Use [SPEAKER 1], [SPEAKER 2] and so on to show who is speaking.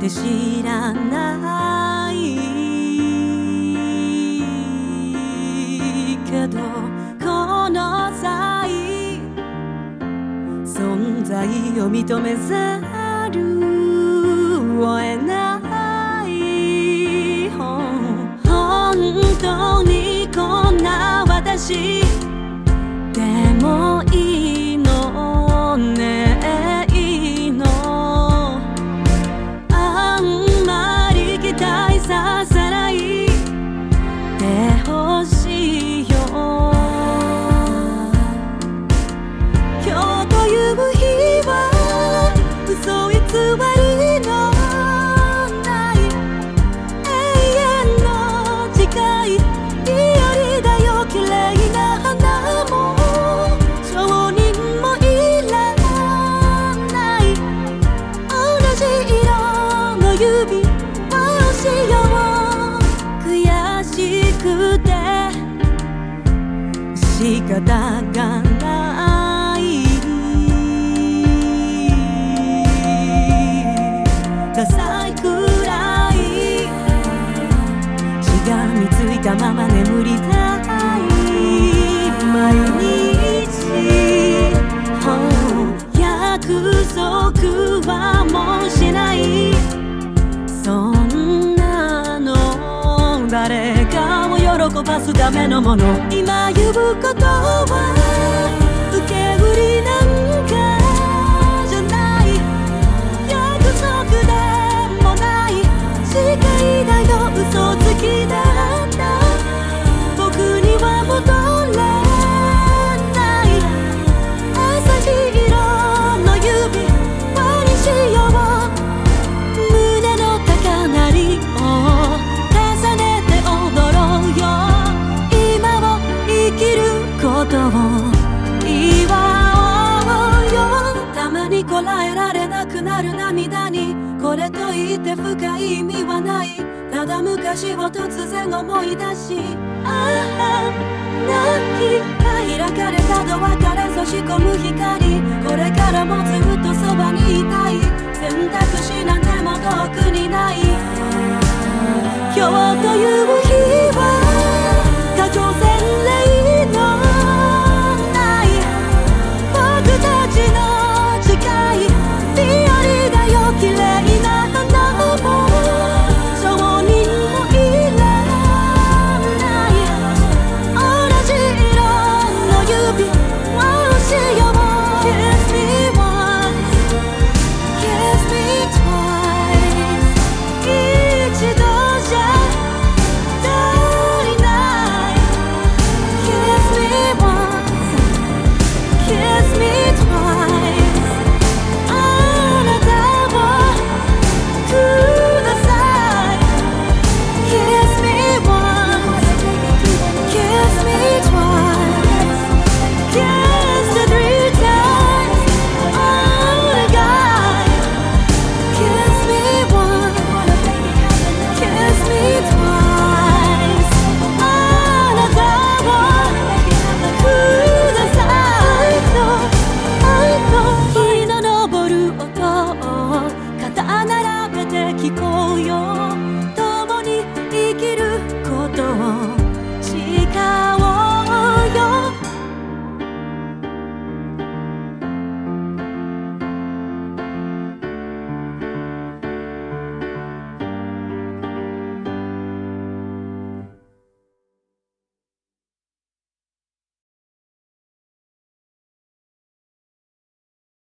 [SPEAKER 1] て知らないけどこの際存在を認めざるを得ない本当にこんな私でもいいのねいいのあんまり期待させないでほしいよ今日という日は嘘偽りのない永遠の誓い日和だよ綺麗な花も証人もいらない同じ色の指輪をしよう悔しくて仕方がないダサいくらいしがみついたまま眠りたい毎日約束はもうしないそんなの誰かを喜ばすためのもの今言うことは受け売りなんかじゃない約束でもない誓いだよ嘘つきだった僕には戻れない朝日色の指輪にしよう胸の高鳴りを重ねて踊ろうよ今を生きることを祝おうよたまにこらえられなくなる涙にこれといって深い意味はないただ昔を突然思い出しああ泣き開かれたドアから差し込む光これからもずっとそばにいたい選択肢なんても遠くにない今日という